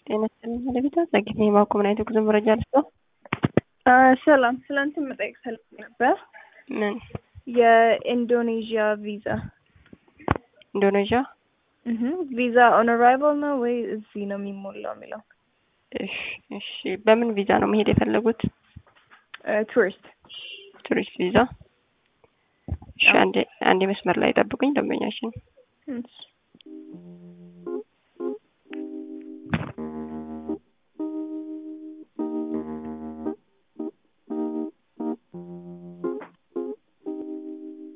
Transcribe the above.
ጤና ይስጥልኝ ለቤታ ዘግይተኝ ማቆም ነው የተጉዞ መረጃ ልስጠው። ሰላም ስላንተ መጠየቅ ፈልጌ ነበር። ምን? የኢንዶኔዥያ ቪዛ ኢንዶኔዥያ ቪዛ ኦን አራይቫል ነው ወይ እዚህ ነው የሚሞላው የሚለው? እሺ በምን ቪዛ ነው መሄድ የፈለጉት? ቱሪስት ቪዛ። እሺ አንዴ መስመር ላይ ጠብቁኝ ደንበኛችን።